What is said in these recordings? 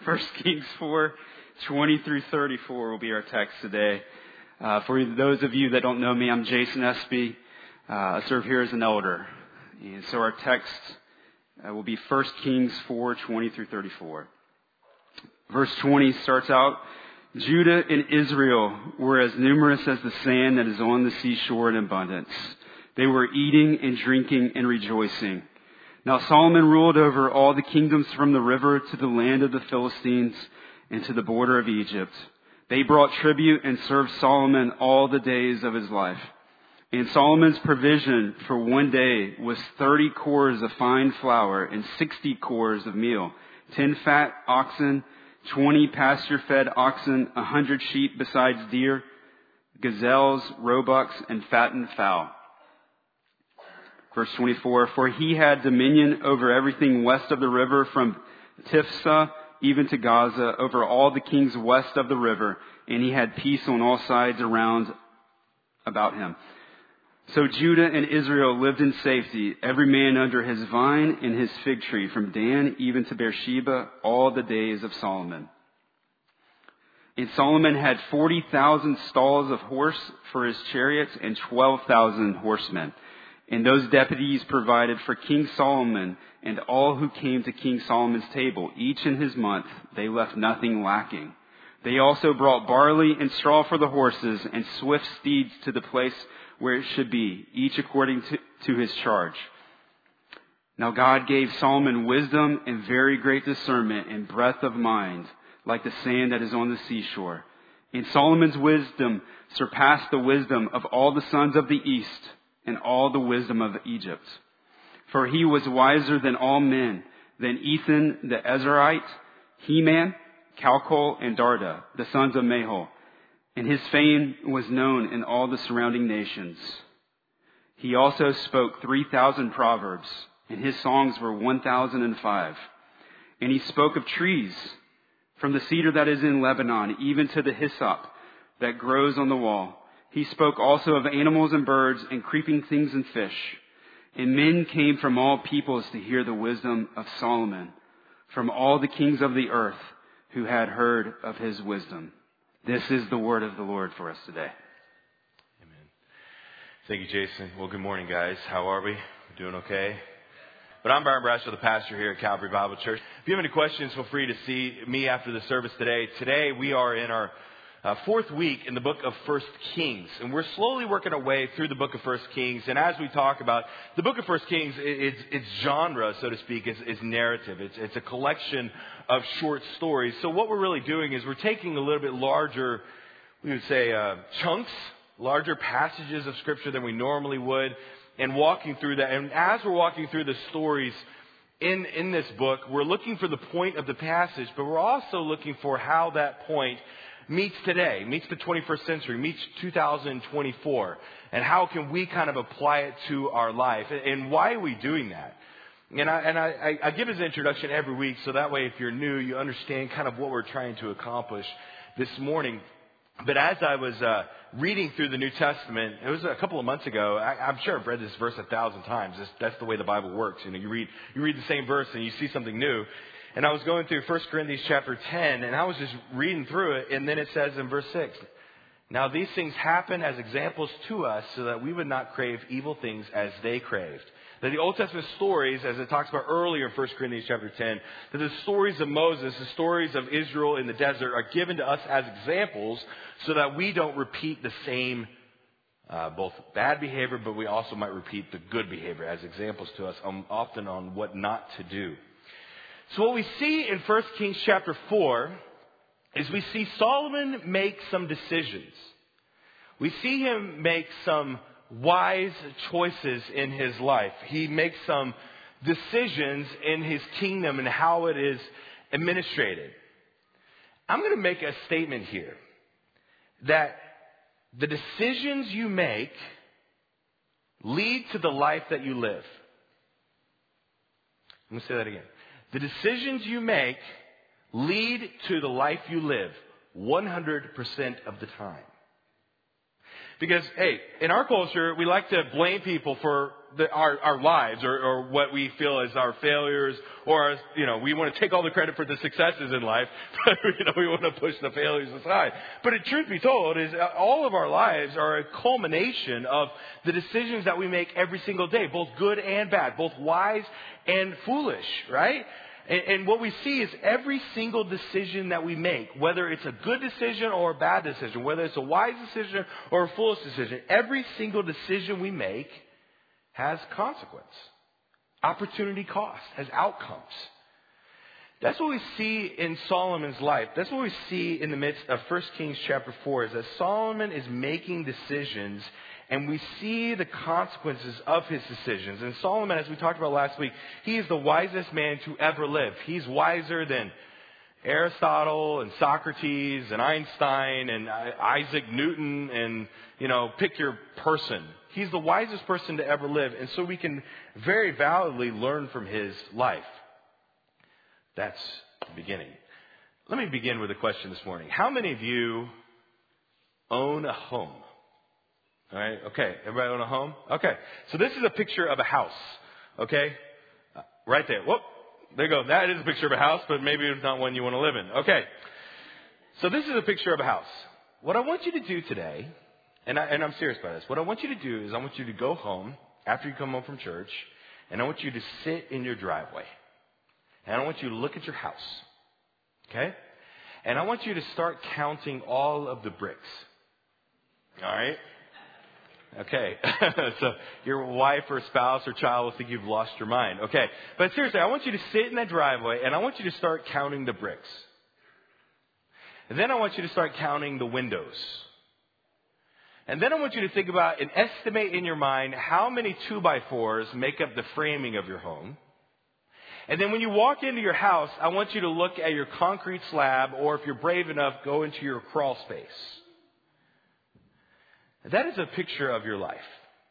1 Kings 4:20 through 34 will be our text today. For those of you that don't know me, I'm Jason Espy. I serve here as an elder. And so our text will be 1 Kings 4:20 through 34. Verse 20 starts out, Judah and Israel were as numerous as the sand that is on the seashore in abundance. They were eating and drinking and rejoicing. Now Solomon ruled over all the kingdoms from the river to the land of the Philistines and to the border of Egypt. They brought tribute and served Solomon all the days of his life. And Solomon's provision for one day was 30 cores of fine flour and 60 cores of meal, 10 fat oxen, 20 pasture-fed oxen, 100 sheep besides deer, gazelles, roebucks, and fattened fowl. Verse 24, for he had dominion over everything west of the river from Tifsa even to Gaza, over all the kings west of the river, and he had peace on all sides around about him. So Judah and Israel lived in safety, every man under his vine and his fig tree, from Dan even to Beersheba, all the days of Solomon. And Solomon had 40,000 stalls of horse for his chariots and 12,000 horsemen. And those deputies provided for King Solomon and all who came to King Solomon's table, each in his month. They left nothing lacking. They also brought barley and straw for the horses and swift steeds to the place where it should be, each according to his charge. Now God gave Solomon wisdom and very great discernment and breadth of mind, like the sand that is on the seashore. And Solomon's wisdom surpassed the wisdom of all the sons of the east and all the wisdom of Egypt. For he was wiser than all men, than Ethan the Ezrahite, Heman, Calcol, and Darda, the sons of Mahol. And his fame was known in all the surrounding nations. He also spoke 3,000 proverbs, and his songs were 1,005. And he spoke of trees, from the cedar that is in Lebanon, even to the hyssop that grows on the wall. He spoke also of animals and birds and creeping things and fish. And men came from all peoples to hear the wisdom of Solomon, from all the kings of the earth who had heard of his wisdom. This is the word of the Lord for us today. Amen. Thank you, Jason. Well, good morning, guys. How are we? We're doing okay? But I'm Byron Bradshaw, the pastor here at Calvary Bible Church. If you have any questions, feel free to see me after the service today. Today, we are in our fourth week in the book of 1 Kings. And we're slowly working our way through the book of 1 Kings. And as we talk about the book of 1 Kings, its genre, so to speak, is narrative. It's a collection of short stories. So what we're really doing is we're taking a little bit larger, we would say, chunks, larger passages of Scripture than we normally would, and walking through that. And as we're walking through the stories in this book, we're looking for the point of the passage, but we're also looking for how that point meets today, meets the 21st century, meets 2024, and how can we kind of apply it to our life, and why are we doing that? And I give as an introduction every week, so that way if you're new, you understand kind of what we're trying to accomplish this morning. But as I was reading through the New Testament, it was a couple of months ago. I'm sure I've read this verse 1,000 times. That's the way the Bible works. You know, you read the same verse and you see something new. And I was going through 1 Corinthians chapter 10, and I was just reading through it, and then it says in verse 6, now these things happen as examples to us so that we would not crave evil things as they craved. That the Old Testament stories, as it talks about earlier in 1 Corinthians chapter 10, that the stories of Moses, the stories of Israel in the desert are given to us as examples so that we don't repeat the same both bad behavior, but we also might repeat the good behavior as examples to us often on what not to do. So what we see in 1 Kings chapter 4 is we see Solomon make some decisions. We see him make some wise choices in his life. He makes some decisions in his kingdom and how it is administrated. I'm going to make a statement here that the decisions you make lead to the life that you live. I'm going to say that again. The decisions you make lead to the life you live 100% of the time. Because, hey, in our culture, we like to blame people for our lives or what we feel as our failures, or, we want to take all the credit for the successes in life, but, we want to push the failures aside. But truth be told, is all of our lives are a culmination of the decisions that we make every single day, both good and bad, both wise and foolish, right? And what we see is every single decision that we make, whether it's a good decision or a bad decision, whether it's a wise decision or a foolish decision, every single decision we make has consequence. Opportunity cost, has outcomes. That's what we see in Solomon's life. That's what we see in the midst of 1 Kings chapter 4, is that Solomon is making decisions, and we see the consequences of his decisions. And Solomon, as we talked about last week, he is the wisest man to ever live. He's wiser than Aristotle and Socrates and Einstein and Isaac Newton and, pick your person. He's the wisest person to ever live. And so we can very validly learn from his life. That's the beginning. Let me begin with a question this morning. How many of you own a home? All right. Okay. Everybody own a home? Okay. So this is a picture of a house. Okay. Right there. Whoop. There you go. That is a picture of a house, but maybe it's not one you want to live in. Okay. So this is a picture of a house. What I want you to do today, and I'm serious about this. What I want you to do is I want you to go home after you come home from church, and I want you to sit in your driveway. And I want you to look at your house. Okay? And I want you to start counting all of the bricks. All right? Okay. So your wife or spouse or child will think you've lost your mind. Okay. But seriously, I want you to sit in that driveway and I want you to start counting the bricks. And then I want you to start counting the windows. And then I want you to think about and estimate in your mind how many 2x4s make up the framing of your home. And then when you walk into your house, I want you to look at your concrete slab, or if you're brave enough, go into your crawl space. That is a picture of your life.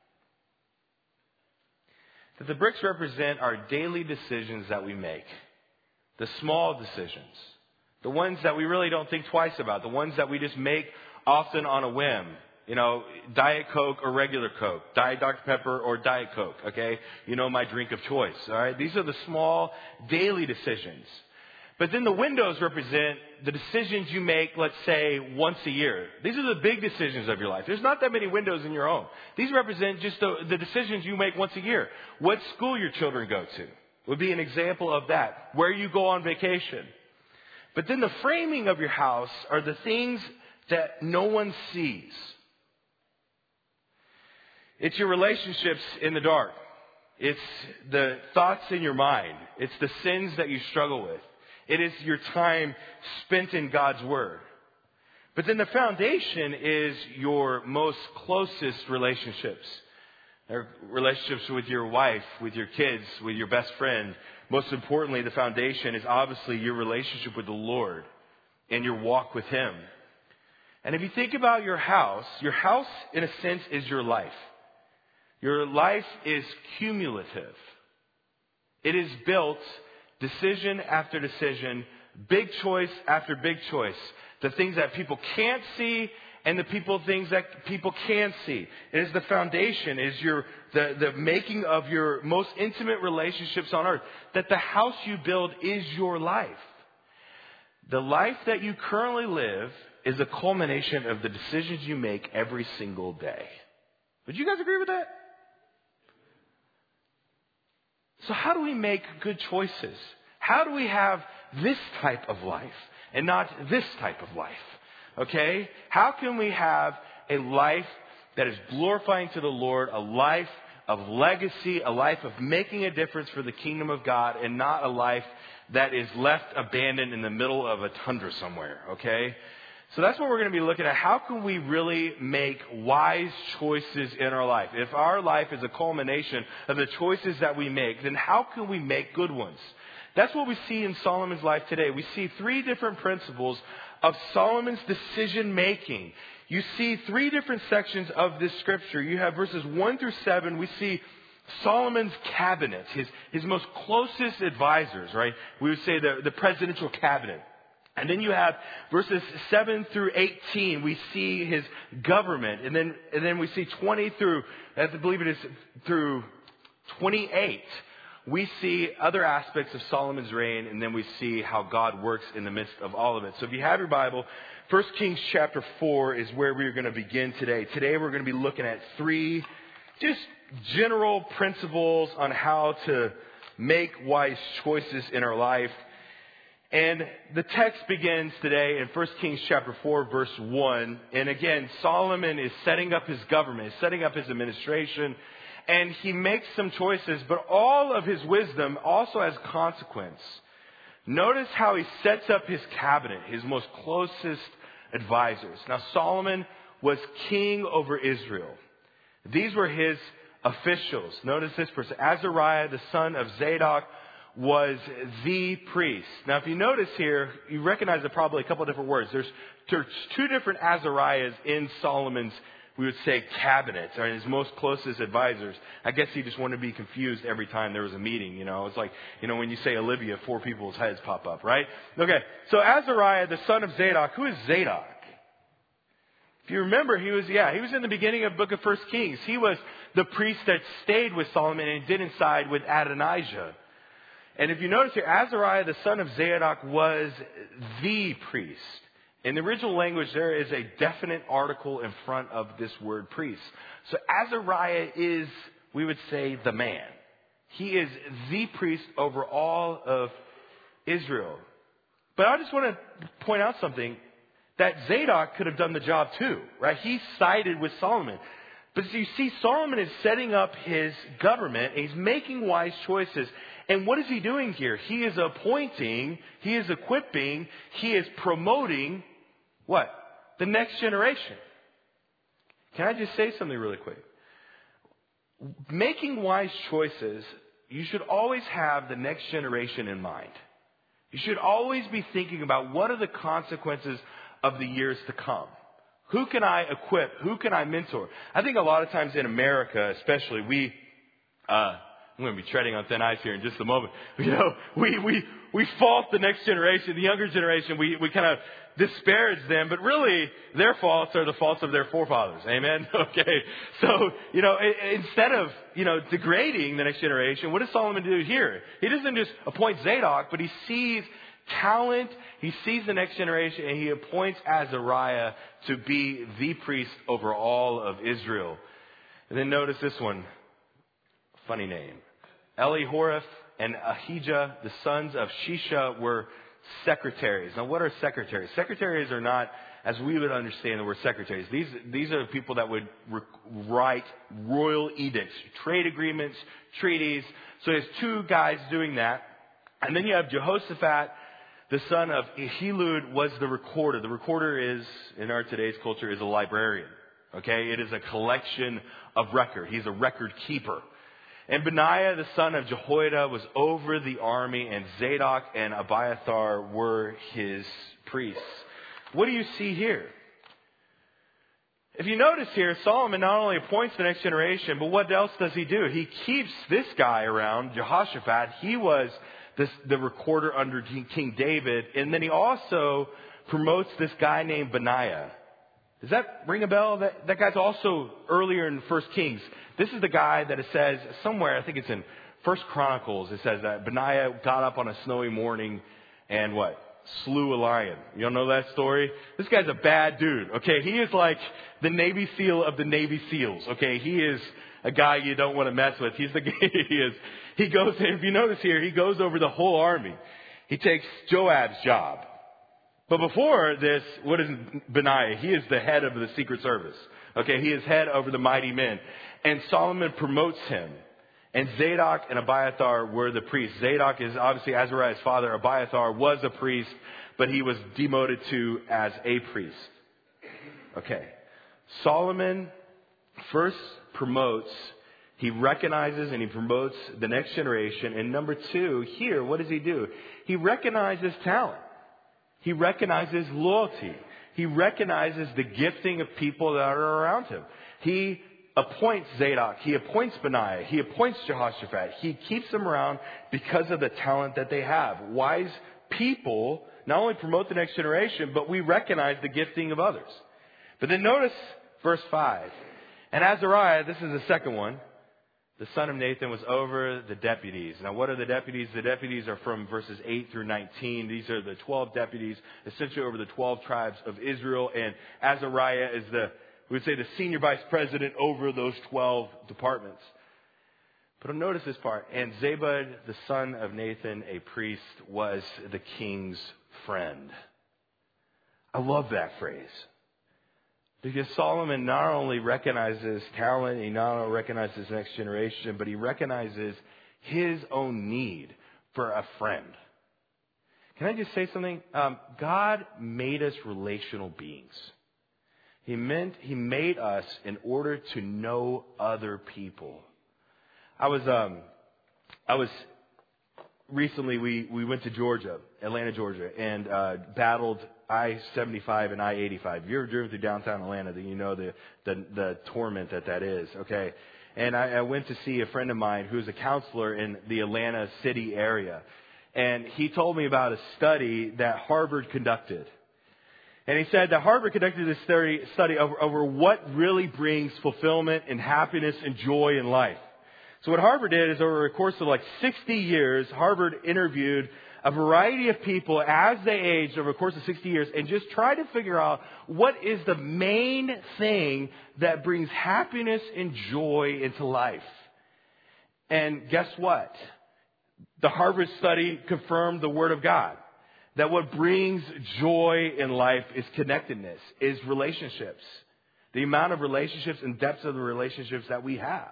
That the bricks represent our daily decisions that we make. The small decisions. The ones that we really don't think twice about. The ones that we just make often on a whim. Diet Coke or regular Coke. Diet Dr. Pepper or Diet Coke. Okay? My drink of choice. All right? These are the small daily decisions. But then the windows represent the decisions you make, let's say, once a year. These are the big decisions of your life. There's not that many windows in your home. These represent just the decisions you make once a year. What school your children go to would be an example of that. Where you go on vacation. But then the framing of your house are the things that no one sees. It's your relationships in the dark. It's the thoughts in your mind. It's the sins that you struggle with. It is your time spent in God's Word. But then the foundation is your most closest relationships. Relationships with your wife, with your kids, with your best friend. Most importantly, the foundation is obviously your relationship with the Lord and your walk with Him. And if you think about your house in a sense is your life. Your life is cumulative. It is built decision after decision, big choice after big choice. The things that people can't see and the things that people can see. It is the foundation, is the making of your most intimate relationships on earth. That the house you build is your life. The life that you currently live is a culmination of the decisions you make every single day. Would you guys agree with that? So how do we make good choices? How do we have this type of life and not this type of life? Okay? How can we have a life that is glorifying to the Lord, a life of legacy, a life of making a difference for the kingdom of God, and not a life that is left abandoned in the middle of a tundra somewhere? Okay? So that's what we're going to be looking at. How can we really make wise choices in our life? If our life is a culmination of the choices that we make, then how can we make good ones? That's what we see in Solomon's life today. We see 3 different principles of Solomon's decision making. You see 3 different sections of this scripture. You have verses 1 through 7. We see Solomon's cabinet, his most closest advisors, right? We would say the presidential cabinet. And then you have verses 7 through 18, we see his government. And then we see 20 through, I believe it is through 28. We see other aspects of Solomon's reign, and then we see how God works in the midst of all of it. So if you have your Bible, 1 Kings chapter 4 is where we're going to begin today. Today we're going to be looking at 3 just general principles on how to make wise choices in our life. And the text begins today in 1 Kings chapter 4, verse 1. And again, Solomon is setting up his government, setting up his administration, and he makes some choices, but all of his wisdom also has consequence. Notice how he sets up his cabinet, his most closest advisors. Now, Solomon was king over Israel. These were his officials. Notice this person. Azariah, the son of Zadok, was the priest. Now, if you notice here, you recognize probably a couple of different words. There's 2 different Azariahs in Solomon's, we would say, cabinet, or his most closest advisors. I guess he just wanted to be confused every time there was a meeting, you know. It's like, you know, when you say Olivia, 4 people's heads pop up, right? Okay, so Azariah, the son of Zadok. Who is Zadok? If you remember, he was in the beginning of the book of 1 Kings. He was the priest that stayed with Solomon and didn't side with Adonijah. And if you notice here, Azariah, the son of Zadok, was the priest. In the original language, there is a definite article in front of this word priest. So Azariah is, we would say, the man. He is the priest over all of Israel. But I just want to point out something, that Zadok could have done the job too, right? He sided with Solomon. But you see, Solomon is setting up his government, and he's making wise choices. And what is he doing here? He is appointing, he is equipping, he is promoting what? The next generation. Can I just say something really quick? Making wise choices, you should always have the next generation in mind. You should always be thinking about what are the consequences of the years to come. Who can I equip? Who can I mentor? I think a lot of times in America, especially, I'm going to be treading on thin ice here in just a moment. You know, we fault the next generation, the younger generation. We kind of disparage them, but really their faults are the faults of their forefathers. Amen? Okay. So, you know, instead of, you know, degrading the next generation, what does Solomon do here? He doesn't just appoint Zadok, but he sees talent, he sees the next generation, and he appoints Azariah to be the priest over all of Israel. And then notice this one. Funny name. Elihoreph and Ahijah, the sons of Shisha, were secretaries. Now, what are secretaries? Secretaries are not, as we would understand the word secretaries. These are people that would write royal edicts, trade agreements, treaties. So there's 2 guys doing that. And then you have Jehoshaphat, the son of Ehilud, was the recorder. The recorder is, in our today's culture, is a librarian. Okay? It is a collection of record. He's a record keeper. And Benaiah, the son of Jehoiada, was over the army, and Zadok and Abiathar were his priests. What do you see here? If you notice here, Solomon not only appoints the next generation, but what else does he do? He keeps this guy around, Jehoshaphat. He was the recorder under King David, and then he also promotes this guy named Benaiah. Does that ring a bell? That guy's also earlier in 1 Kings. This is the guy that it says somewhere, I think it's in 1 Chronicles, it says that Benaiah got up on a snowy morning and what? Slew a lion. You don't know that story? This guy's a bad dude, okay? He is like the Navy SEAL of the Navy SEALs, okay? He is a guy you don't want to mess with. He's the guy he goes, if you notice here, he goes over the whole army. He takes Joab's job. But before this, what is Benaiah? He is the head of the Secret Service. Okay, he is head over the mighty men. And Solomon promotes him. And Zadok and Abiathar were the priests. Zadok is obviously Azariah's father. Abiathar was a priest, but he was demoted to as a priest. Okay. Solomon first promotes, he recognizes and he promotes the next generation. And number 2, here, what does he do? He recognizes talent. He recognizes loyalty. He recognizes the gifting of people that are around him. He appoints Zadok. He appoints Benaiah. He appoints Jehoshaphat. He keeps them around because of the talent that they have. Wise people not only promote the next generation, but we recognize the gifting of others. But then notice verse 5. And Azariah, this is the second one, the son of Nathan, was over the deputies. Now, what are the deputies? The deputies are from verses 8 through 19. These are the 12 deputies, essentially over the 12 tribes of Israel. And Azariah is we would say, the senior vice president over those 12 departments. But notice this part. And Zabud, the son of Nathan, a priest, was the king's friend. I love that phrase. Because Solomon not only recognizes talent, he not only recognizes the next generation, but he recognizes his own need for a friend. Can I just say something? God made us relational beings. He made us in order to know other people. I was recently, we went to Georgia, Atlanta, Georgia, and battled I-75 and I-85. If you've ever driven through downtown Atlanta, then you know the torment that is, okay? And I went to see a friend of mine who's a counselor in the Atlanta city area. And he told me about a study that Harvard conducted. And he said that Harvard conducted this study over what really brings fulfillment and happiness and joy in life. So what Harvard did is over a course of 60 years, Harvard interviewed a variety of people as they aged over a course of 60 years and just tried to figure out what is the main thing that brings happiness and joy into life. And guess what? The Harvard study confirmed the Word of God. That what brings joy in life is connectedness, is relationships. The amount of relationships and depths of the relationships that we have.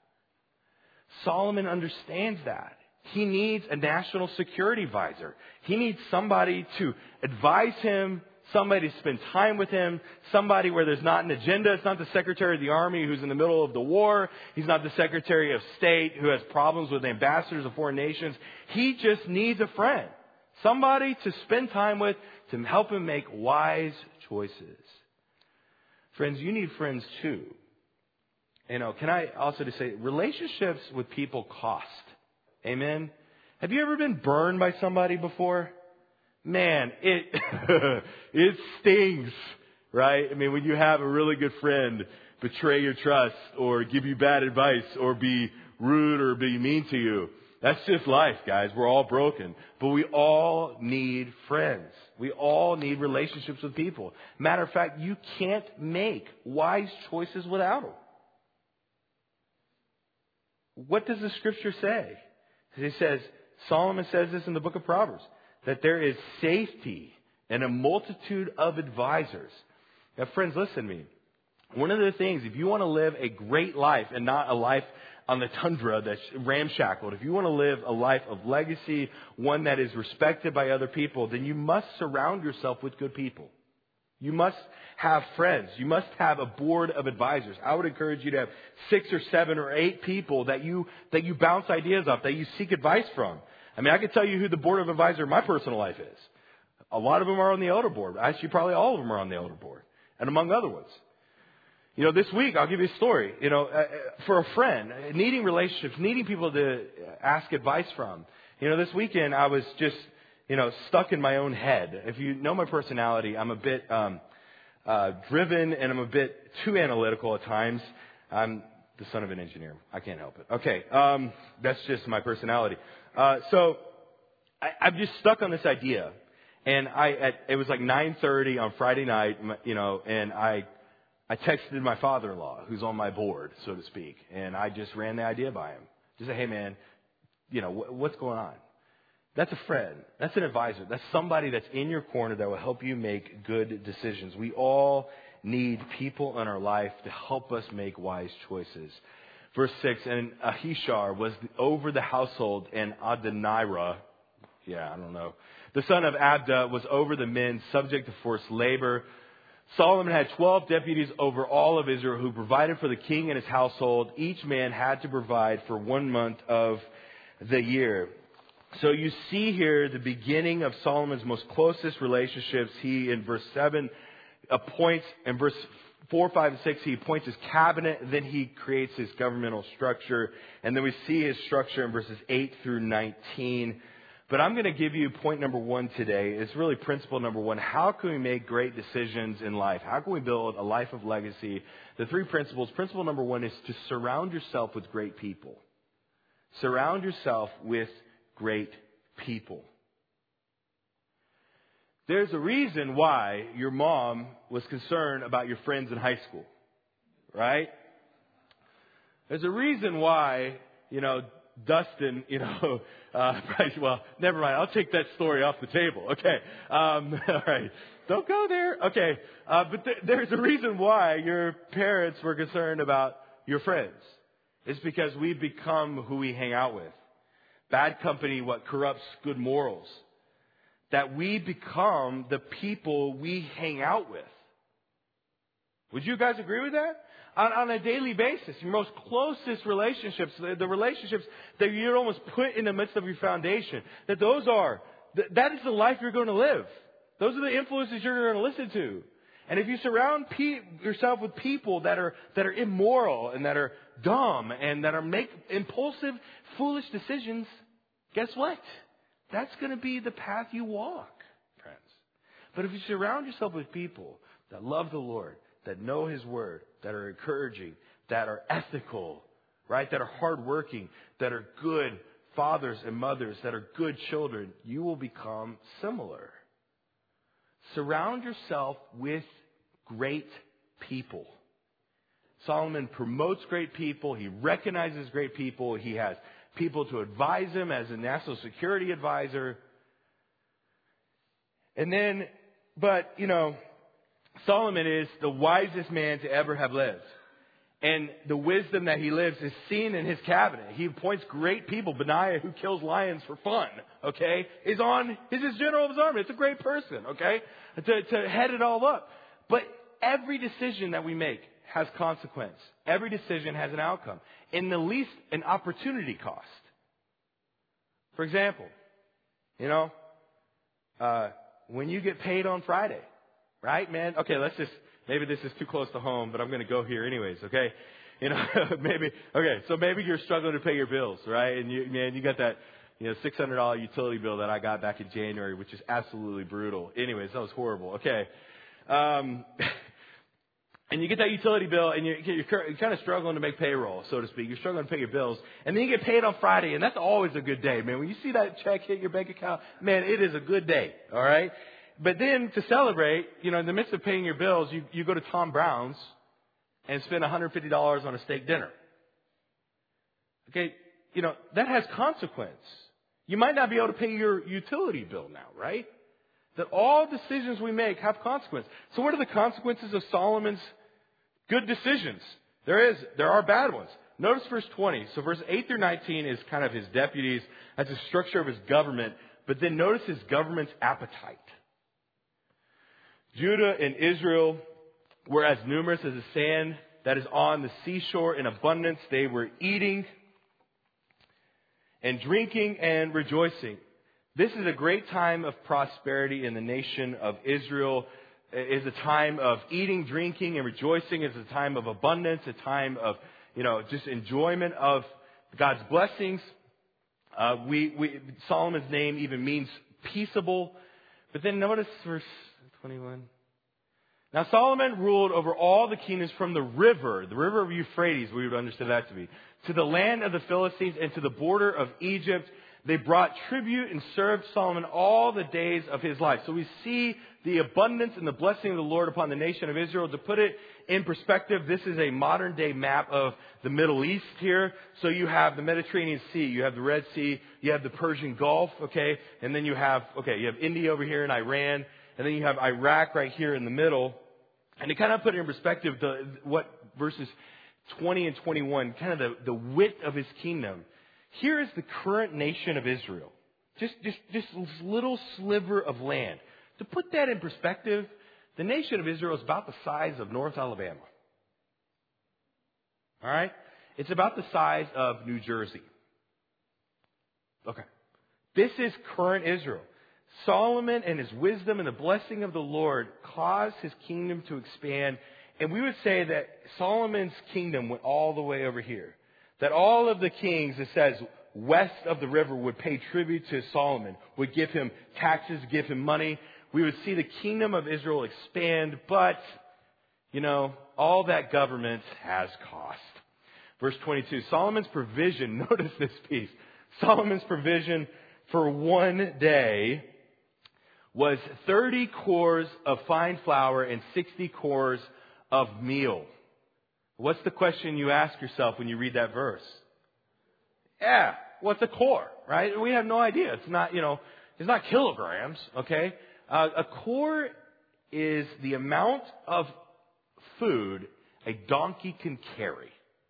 Solomon understands that. He needs a national security advisor. He needs somebody to advise him, somebody to spend time with him, somebody where there's not an agenda. It's not the Secretary of the Army who's in the middle of the war. He's not the Secretary of State who has problems with ambassadors of foreign nations. He just needs a friend. Somebody to spend time with to help him make wise choices. Friends, you need friends too. Can I also just say, relationships with people cost. Amen? Have you ever been burned by somebody before? Man, it stings, right? I mean, when you have a really good friend betray your trust or give you bad advice or be rude or be mean to you. That's just life, guys. We're all broken. But we all need friends. We all need relationships with people. Matter of fact, you can't make wise choices without them. What does the scripture say? It says, Solomon says this in the book of Proverbs, that there is safety in a multitude of advisors. Now, friends, listen to me. One of the things, if you want to live a great life and not a life on the tundra that's ramshackled, if you want to live a life of legacy, one that is respected by other people, then you must surround yourself with good people. You must have friends. You must have a board of advisors. I would encourage you to have 6 or 7 or 8 people that you bounce ideas off, that you seek advice from. I mean, I can tell you who the board of advisors in my personal life is. A lot of them are on the elder board. Actually, probably all of them are on the elder board, and among other ones. This week, I'll give you a story. For a friend, needing relationships, needing people to ask advice from. This weekend, I was just, stuck in my own head. If you know my personality, I'm a bit driven and I'm a bit too analytical at times. I'm the son of an engineer. I can't help it. Okay, that's just my personality. So I'm just stuck on this idea. And it was 9:30 on Friday night, and I texted my father-in-law, who's on my board, so to speak, and I just ran the idea by him. Just say, hey, man, what's going on? That's a friend. That's an advisor. That's somebody that's in your corner that will help you make good decisions. We all need people in our life to help us make wise choices. Verse 6, and Ahishar was over the household, and Adonirah, the son of Abda was over the men subject to forced labor. Solomon had 12 deputies over all of Israel who provided for the king and his household. Each man had to provide for 1 month of the year. So you see here the beginning of Solomon's most closest relationships. He, in verse 7, appoints, in verse 4, 5, and 6, he appoints his cabinet, then he creates his governmental structure. And then we see his structure in verses 8 through 19. But I'm going to give you point number one today. It's really principle number one. How can we make great decisions in life? How can we build a life of legacy? The three principles. Principle number one is to surround yourself with great people. Surround yourself with great people. There's a reason why your mom was concerned about your friends in high school, right? There's a reason why, Dustin, well, never mind. I'll take that story off the table. Okay. All right. Don't go there. Okay. But there's a reason why your parents were concerned about your friends. It's because we've become who we hang out with. Bad company, what corrupts good morals. That we become the people we hang out with. Would you guys agree with that? On a daily basis, your most closest relationships, the relationships that you'd almost put in the midst of your foundation, that is the life you're going to live. Those are the influences you're going to listen to. And if you surround yourself with people that are immoral and that are dumb and that make impulsive, foolish decisions, guess what? That's going to be the path you walk, friends. But if you surround yourself with people that love the Lord, that know His Word, that are encouraging, that are ethical, right? That are hardworking, that are good fathers and mothers, that are good children, you will become similar. Surround yourself with great people. Solomon promotes great people. He recognizes great people. He has people to advise him as a national security advisor. Solomon is the wisest man to ever have lived. And the wisdom that he lives is seen in his cabinet. He appoints great people. Benaiah, who kills lions for fun, okay, is his general of his army. It's a great person, okay, to head it all up. But every decision that we make has consequence. Every decision has an outcome. In the least, an opportunity cost. For example, when you get paid on Friday, right, man? Okay, maybe this is too close to home, but I'm going to go here anyways, okay? Maybe you're struggling to pay your bills, right? And you got that, $600 utility bill that I got back in January, which is absolutely brutal. Anyways, that was horrible, okay? And you get that utility bill, and you're kind of struggling to make payroll, so to speak. You're struggling to pay your bills. And then you get paid on Friday, and that's always a good day, man. When you see that check hit your bank account, man, it is a good day, all right? But then to celebrate, in the midst of paying your bills, you go to Tom Brown's and spend $150 on a steak dinner. Okay, that has consequence. You might not be able to pay your utility bill now, right? That all decisions we make have consequence. So what are the consequences of Solomon's good decisions? There are bad ones. Notice verse 20. So verse 8 through 19 is kind of his deputies. That's the structure of his government. But then notice his government's appetite. Judah and Israel were as numerous as the sand that is on the seashore in abundance. They were eating and drinking and rejoicing. This is a great time of prosperity in the nation of Israel. It is a time of eating, drinking, and rejoicing. It's a time of abundance, a time of, just enjoyment of God's blessings. Solomon's name even means peaceable. But then notice verse 21. Now Solomon ruled over all the kingdoms from the river of Euphrates, we would understand that to be, to the land of the Philistines and to the border of Egypt. They brought tribute and served Solomon all the days of his life. So we see the abundance and the blessing of the Lord upon the nation of Israel. To put it in perspective, this is a modern day map of the Middle East here. So you have the Mediterranean Sea, you have the Red Sea, you have the Persian Gulf, okay? And then you have India over here and Iran, and then you have Iraq right here in the middle. And to kind of put it in perspective, what verses 20 and 21, kind of the width of his kingdom. Here is the current nation of Israel. Just this little sliver of land. To put that in perspective, the nation of Israel is about the size of North Alabama. All right? It's about the size of New Jersey. Okay. This is current Israel. Solomon and his wisdom and the blessing of the Lord caused his kingdom to expand. And we would say that Solomon's kingdom went all the way over here. That all of the kings, it says, west of the river would pay tribute to Solomon, would give him taxes, give him money. We would see the kingdom of Israel expand, but, all that government has cost. Verse 22, Solomon's provision, notice this piece, Solomon's provision for one day was 30 cores of fine flour and 60 cores of meal. What's the question you ask yourself when you read that verse? Yeah, what's a core, right? We have no idea. It's not, it's not kilograms, okay? A core is the amount of food a donkey can carry.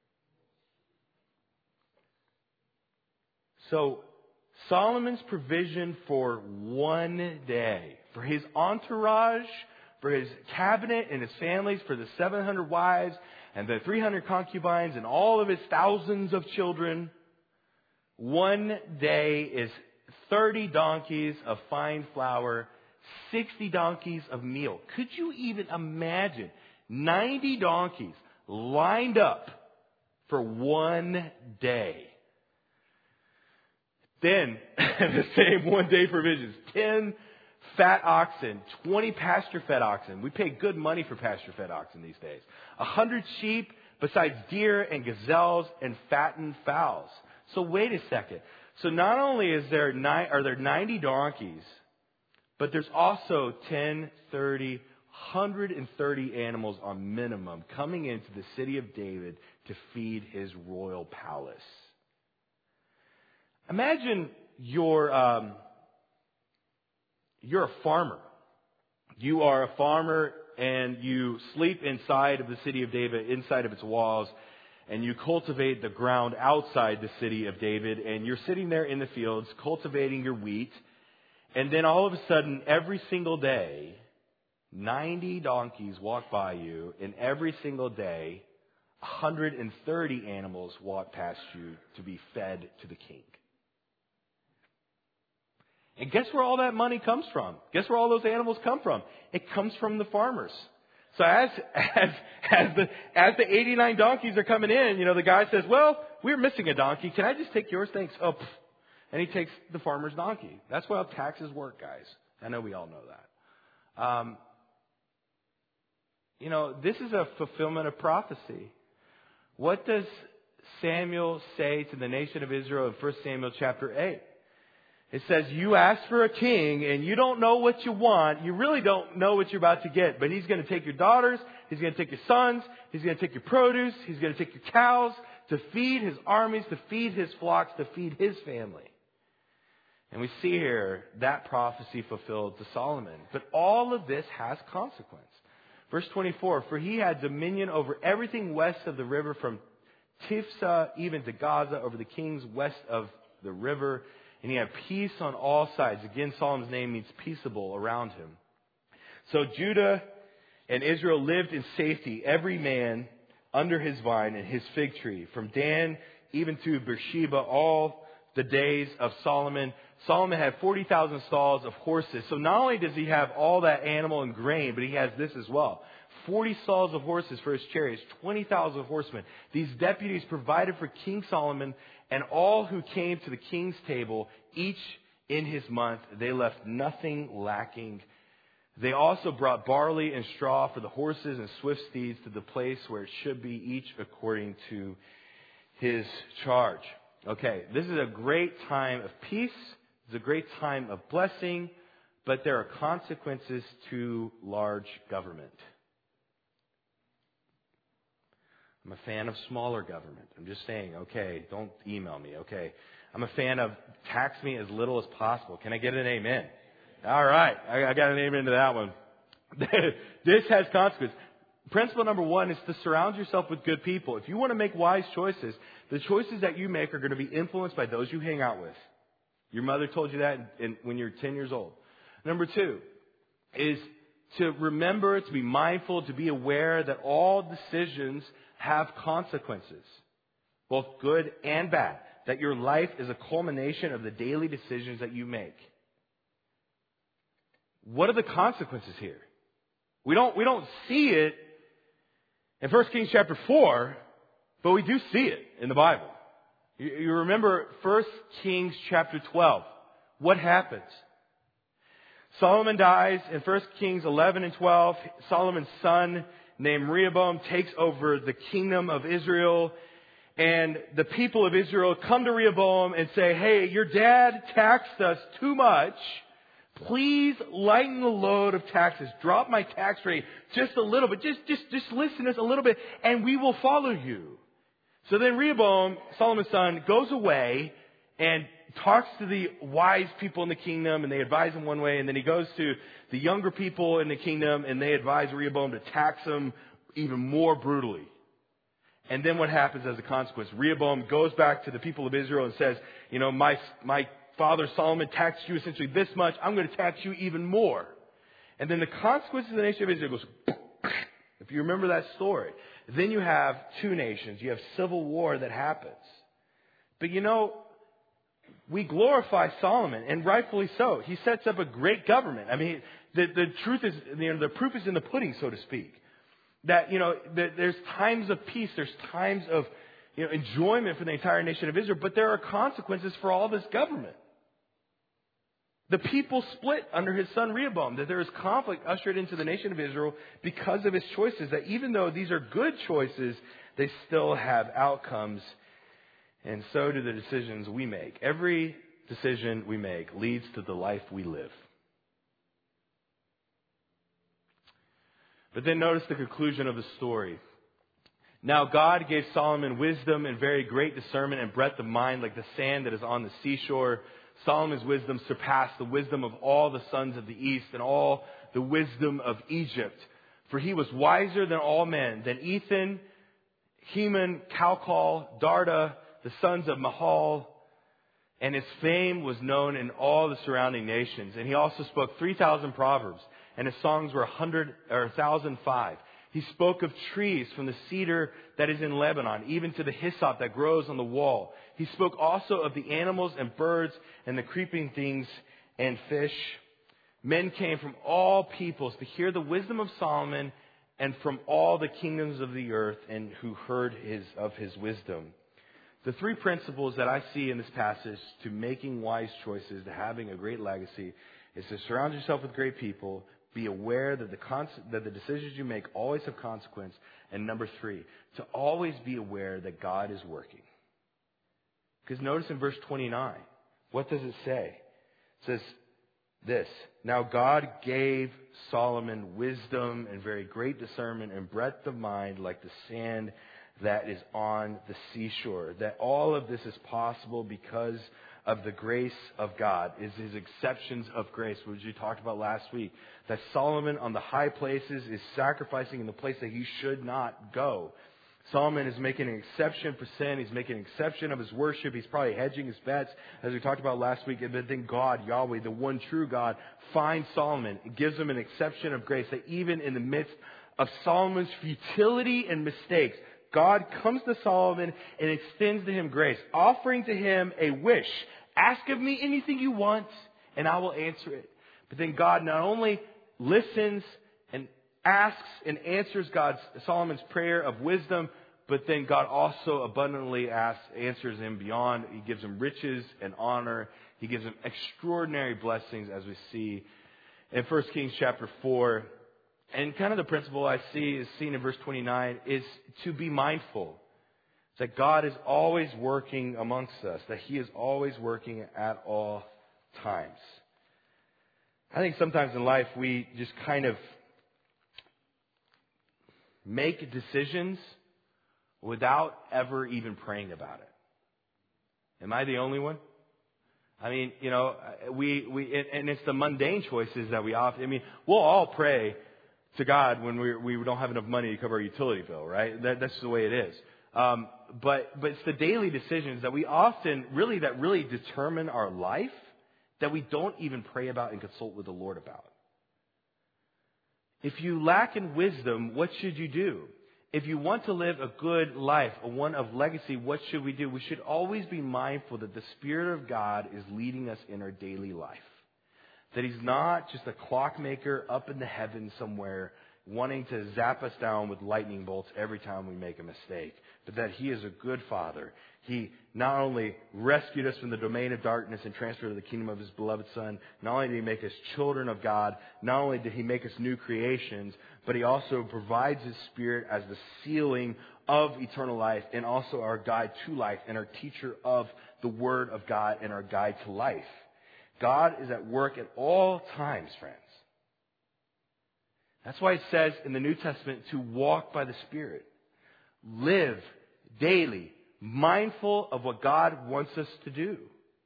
So, Solomon's provision for one day, for his entourage, for his cabinet and his families, for the 700 wives and the 300 concubines and all of his thousands of children, one day is 30 donkeys of fine flour, 60 donkeys of meal. Could you even imagine 90 donkeys lined up for one day? Then, the same one day provisions, 10 fat oxen, 20 pasture-fed oxen. We pay good money for pasture-fed oxen these days. 100 sheep, besides deer and gazelles and fattened fowls. So wait a second. So not only are there 90 donkeys, but there's also 10, 30, 130 animals on minimum coming into the city of David to feed his royal palace. Imagine you're a farmer. You are a farmer and you sleep inside of the city of David, inside of its walls, and you cultivate the ground outside the city of David, and you're sitting there in the fields cultivating your wheat, and then all of a sudden, every single day, 90 donkeys walk by you, and every single day, 130 animals walk past you to be fed to the king. And guess where all that money comes from? Guess where all those animals come from? It comes from the farmers. So as the 89 donkeys are coming in, the guy says, well, we're missing a donkey. Can I just take yours? Thanks. Oh, pff. And he takes the farmer's donkey. That's how taxes work, guys. I know we all know that. This is a fulfillment of prophecy. What does Samuel say to the nation of Israel in 1 Samuel chapter 8? It says, you ask for a king and you don't know what you want. You really don't know what you're about to get. But he's going to take your daughters. He's going to take your sons. He's going to take your produce. He's going to take your cows to feed his armies, to feed his flocks, to feed his family. And we see here that prophecy fulfilled to Solomon. But all of this has consequence. Verse 24, for he had dominion over everything west of the river from Tifsa even to Gaza, over the kings west of the river. And he had peace on all sides. Again, Solomon's name means peaceable around him. So Judah and Israel lived in safety, every man under his vine and his fig tree, from Dan even to Beersheba, all the days of Solomon. Solomon had 40,000 stalls of horses. So not only does he have all that animal and grain, but he has this as well. 40 stalls of horses for his chariots, 20,000 horsemen. These deputies provided for King Solomon and all who came to the king's table, each in his month. They left nothing lacking. They also brought barley and straw for the horses and swift steeds to the place where it should be, each according to his charge. Okay, this is a great time of peace. It's a great time of blessing, but there are consequences to large government. I'm a fan of smaller government. I'm just saying, okay, don't email me, okay. I'm a fan of tax me as little as possible. Can I get an amen? All right, I got an amen to that one. This has consequences. Principle number one is to surround yourself with good people. If you want to make wise choices, the choices that you make are going to be influenced by those you hang out with. Your mother told you that when you're 10 years old. Number two is to remember, to be mindful, to be aware that all decisions have consequences, both good and bad. That your life is a culmination of the daily decisions that you make. What are the consequences here? We don't see it in 1 Kings chapter 4, but we do see it in the Bible. You remember 1 Kings chapter 12. What happens? Solomon dies in 1 Kings 11 and 12. Solomon's son named Rehoboam takes over the kingdom of Israel. And the people of Israel come to Rehoboam and say, hey, your dad taxed us too much. Please lighten the load of taxes. Drop my tax rate just a little bit. Just listen to us a little bit and we will follow you. So then Rehoboam, Solomon's son, goes away and talks to the wise people in the kingdom and they advise him one way. And then he goes to the younger people in the kingdom and they advise Rehoboam to tax him even more brutally. And then what happens as a consequence? Rehoboam goes back to the people of Israel and says, you know, my father Solomon taxed you essentially this much. I'm going to tax you even more. And then the consequences of the nation of Israel goes, if you remember that story, then you have two nations. You have civil war that happens. But you know, we glorify Solomon, and rightfully so. He sets up a great government. I mean, the truth is, you know, the proof is in the pudding, so to speak. That, you know, there's times of peace, there's times of, you know, enjoyment for the entire nation of Israel, but there are consequences for all this government. The people split under his son Rehoboam, that there is conflict ushered into the nation of Israel because of his choices, that even though these are good choices, they still have outcomes, and so do the decisions we make. Every decision we make leads to the life we live. But then notice the conclusion of the story. Now God gave Solomon wisdom and very great discernment and breadth of mind like the sand that is on the seashore. Solomon's wisdom surpassed the wisdom of all the sons of the east and all the wisdom of Egypt. For he was wiser than all men, than Ethan, Heman, Calcol, Darda, the sons of Mahal. And his fame was known in all the surrounding nations. And he also spoke 3,000 proverbs. And his songs were 1,005. He spoke of trees from the cedar that is in Lebanon, even to the hyssop that grows on the wall. He spoke also of the animals and birds and the creeping things and fish. Men came from all peoples to hear the wisdom of Solomon and from all the kingdoms of the earth and who heard of his wisdom. The three principles that I see in this passage to making wise choices, to having a great legacy, is to surround yourself with great people. Be aware that the decisions you make always have consequence. And number three, to always be aware that God is working. Because notice in verse 29, what does it say? It says this, now God gave Solomon wisdom and very great discernment and breadth of mind like the sand that is on the seashore. That all of this is possible because of the grace of God, is his exceptions of grace, which we talked about last week. That Solomon on the high places is sacrificing in the place that he should not go. Solomon is making an exception for sin. He's making an exception of his worship. He's probably hedging his bets, as we talked about last week. And then God, Yahweh, the one true God, finds Solomon and gives him an exception of grace. That even in the midst of Solomon's futility and mistakes, God comes to Solomon and extends to him grace, offering to him a wish. Ask of me anything you want, and I will answer it. But then God not only listens and asks and answers Solomon's prayer of wisdom, but then God also abundantly answers him beyond. He gives him riches and honor. He gives him extraordinary blessings, as we see in 1 Kings chapter 4. And kind of the principle I see is seen in verse 29 is to be mindful. It's that God is always working amongst us, that he is always working at all times. I think sometimes in life we just kind of make decisions without ever even praying about it. Am I the only one? I mean, you know, and it's the mundane choices that we often, I mean, we'll all pray to God when we don't have enough money to cover our utility bill, right? That's the way it is. But it's the daily decisions that we often really determine our life that we don't even pray about and consult with the Lord about. If you lack in wisdom, what should you do? If you want to live a good life, a one of legacy, what should we do? We should always be mindful that the Spirit of God is leading us in our daily life. That he's not just a clockmaker up in the heavens somewhere wanting to zap us down with lightning bolts every time we make a mistake, but that He is a good Father. He not only rescued us from the domain of darkness and transferred to the kingdom of His beloved Son, not only did He make us children of God, not only did He make us new creations, but He also provides His Spirit as the sealing of eternal life and also our guide to life and our teacher of the Word of God and our guide to life. God is at work at all times, friends. That's why it says in the New Testament to walk by the Spirit. Live daily, mindful of what God wants us to do.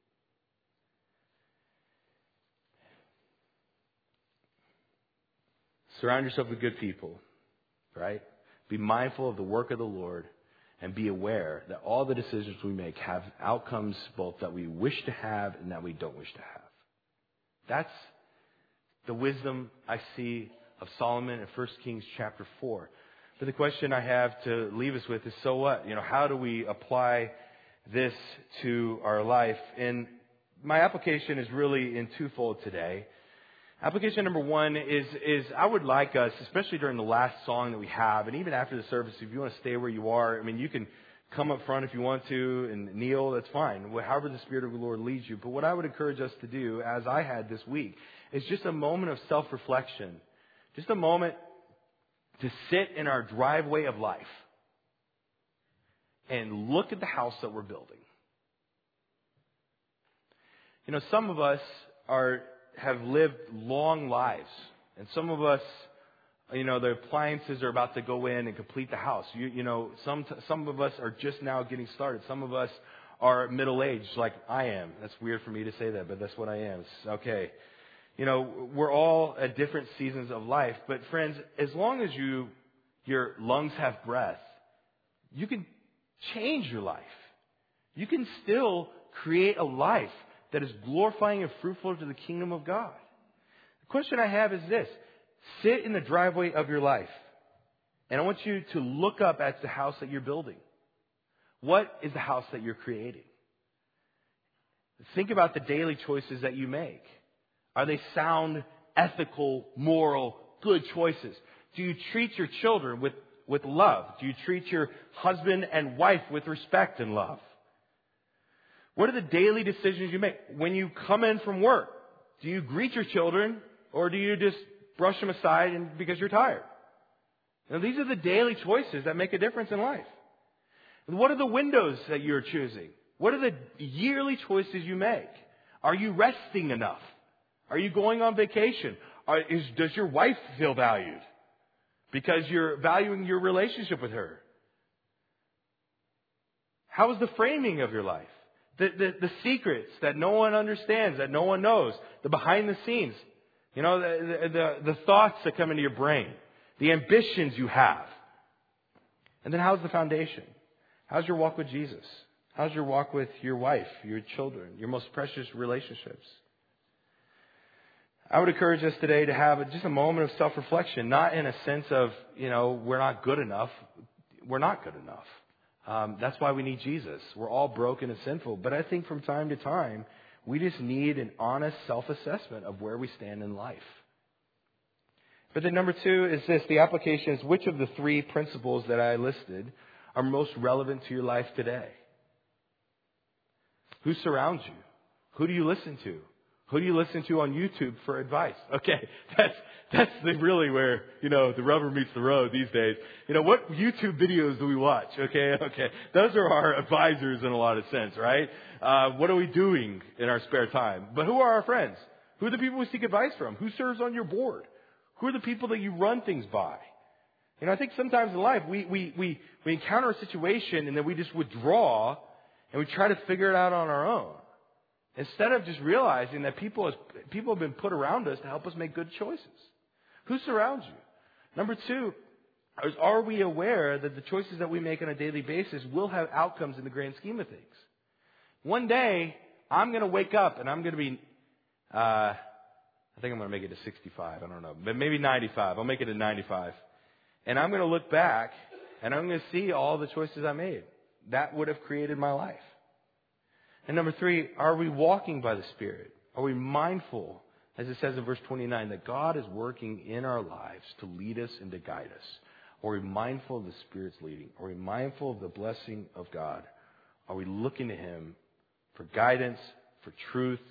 Surround yourself with good people, right? Be mindful of the work of the Lord and be aware that all the decisions we make have outcomes both that we wish to have and that we don't wish to have. That's the wisdom I see of Solomon in 1 Kings chapter 4. But the question I have to leave us with is, so what? How do we apply this to our life? And my application is really in twofold today. Application number one is I would like us, especially during the last song that we have, and even after the service, if you want to stay where you are, you can come up front if you want to and kneel, that's fine. However the Spirit of the Lord leads you. But what I would encourage us to do, as I had this week, is just a moment of self-reflection. Just a moment to sit in our driveway of life and look at the house that we're building. Some of us have lived long lives, and some of us, the appliances are about to go in and complete the house. Some of us are just now getting started. Some of us are middle-aged, like I am. That's weird for me to say that, but that's what I am. It's okay. We're all at different seasons of life. But friends, as long as your lungs have breath, you can change your life. You can still create a life that is glorifying and fruitful to the kingdom of God. The question I have is this. Sit in the driveway of your life, and I want you to look up at the house that you're building. What is the house that you're creating? Think about the daily choices that you make. Are they sound, ethical, moral, good choices? Do you treat your children with love? Do you treat your husband and wife with respect and love? What are the daily decisions you make? When you come in from work, do you greet your children or do you just brush them aside because you're tired? These are the daily choices that make a difference in life. And what are the windows that you're choosing? What are the yearly choices you make? Are you resting enough? Are you going on vacation? Does your wife feel valued? Because you're valuing your relationship with her. How is the framing of your life? The secrets that no one understands, that no one knows. The behind the scenes. The thoughts that come into your brain. The ambitions you have. And then how's the foundation? How's your walk with Jesus? How's your walk with your wife, your children, your most precious relationships? I would encourage us today to have just a moment of self-reflection, not in a sense of, we're not good enough. We're not good enough. That's why we need Jesus. We're all broken and sinful. But I think from time to time, we just need an honest self-assessment of where we stand in life. But then number two is this. The application is, which of the three principles that I listed are most relevant to your life today? Who surrounds you? Who do you listen to? Who do you listen to on YouTube for advice? Okay, that's really where, the rubber meets the road these days. What YouTube videos do we watch? Okay. Those are our advisors in a lot of sense, right? What are we doing in our spare time? But who are our friends? Who are the people we seek advice from? Who serves on your board? Who are the people that you run things by? I think sometimes in life we encounter a situation and then we just withdraw and we try to figure it out on our own. Instead of just realizing that people have been put around us to help us make good choices. Who surrounds you? Number two, are we aware that the choices that we make on a daily basis will have outcomes in the grand scheme of things? One day, I'm going to wake up and I'm going to be, I think I'm going to make it to 65. I don't know. But maybe 95. I'll make it to 95. And I'm going to look back and I'm going to see all the choices I made. That would have created my life. And number three, are we walking by the Spirit? Are we mindful as it says in verse 29, that God is working in our lives to lead us and to guide us? Are we mindful of the Spirit's leading? Are we mindful of the blessing of God? Are we looking to Him for guidance, for truth?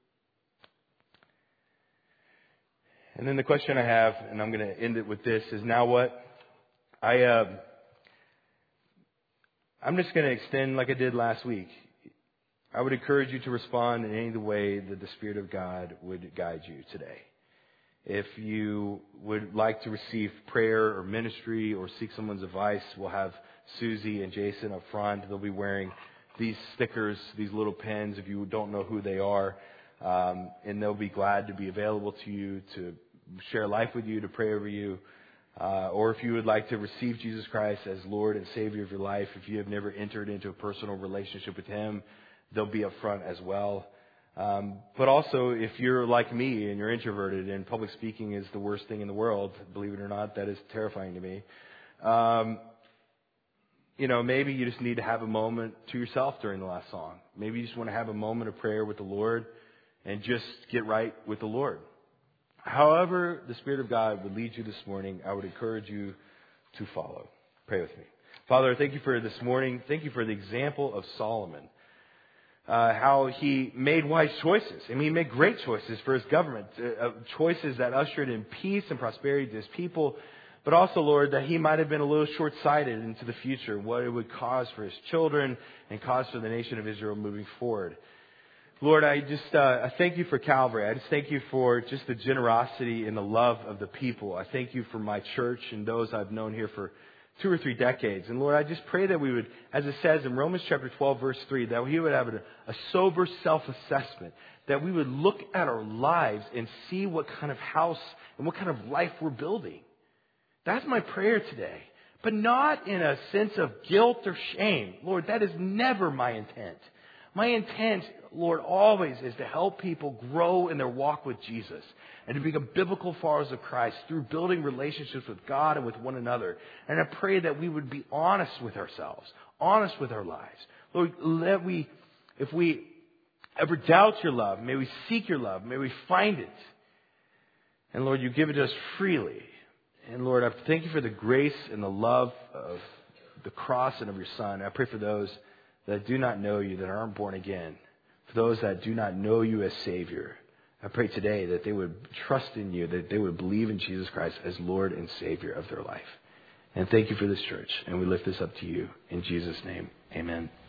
And then the question I have, and I'm going to end it with this, is now what? I'm just going to extend like I did last week. I would encourage you to respond in any way that the Spirit of God would guide you today. If you would like to receive prayer or ministry or seek someone's advice, we'll have Susie and Jason up front. They'll be wearing these stickers, these little pins, if you don't know who they are. And they'll be glad to be available to you, to share life with you, to pray over you. Or if you would like to receive Jesus Christ as Lord and Savior of your life, if you have never entered into a personal relationship with Him, they'll be up front as well. But also, if you're like me and you're introverted and public speaking is the worst thing in the world, believe it or not, that is terrifying to me. Maybe you just need to have a moment to yourself during the last song. Maybe you just want to have a moment of prayer with the Lord and just get right with the Lord. However the Spirit of God would lead you this morning, I would encourage you to follow. Pray with me. Father, thank you for this morning. Thank you for the example of Solomon. How he made wise choices. I mean, he made great choices for his government. Choices that ushered in peace and prosperity to his people. But also, Lord, that he might have been a little short-sighted into the future, what it would cause for his children and cause for the nation of Israel moving forward. Lord, I thank you for Calvary. I just thank you for just the generosity and the love of the people. I thank you for my church and those I've known here for 2 or 3 decades. And Lord, I just pray that we would, as it says in Romans chapter 12, verse 3, that we would have a sober self-assessment, that we would look at our lives and see what kind of house and what kind of life we're building. That's my prayer today. But not in a sense of guilt or shame. Lord, that is never my intent. My intent, Lord, always is to help people grow in their walk with Jesus and to become biblical followers of Christ through building relationships with God and with one another. And I pray that we would be honest with ourselves, honest with our lives. Lord, if we ever doubt your love, may we seek your love, may we find it. And Lord, you give it to us freely. And Lord, I thank you for the grace and the love of the cross and of your Son. I pray for those that do not know you, that aren't born again, for those that do not know you as Savior. I pray today that they would trust in you, that they would believe in Jesus Christ as Lord and Savior of their life. And thank you for this church. And we lift this up to you. In Jesus' name, amen.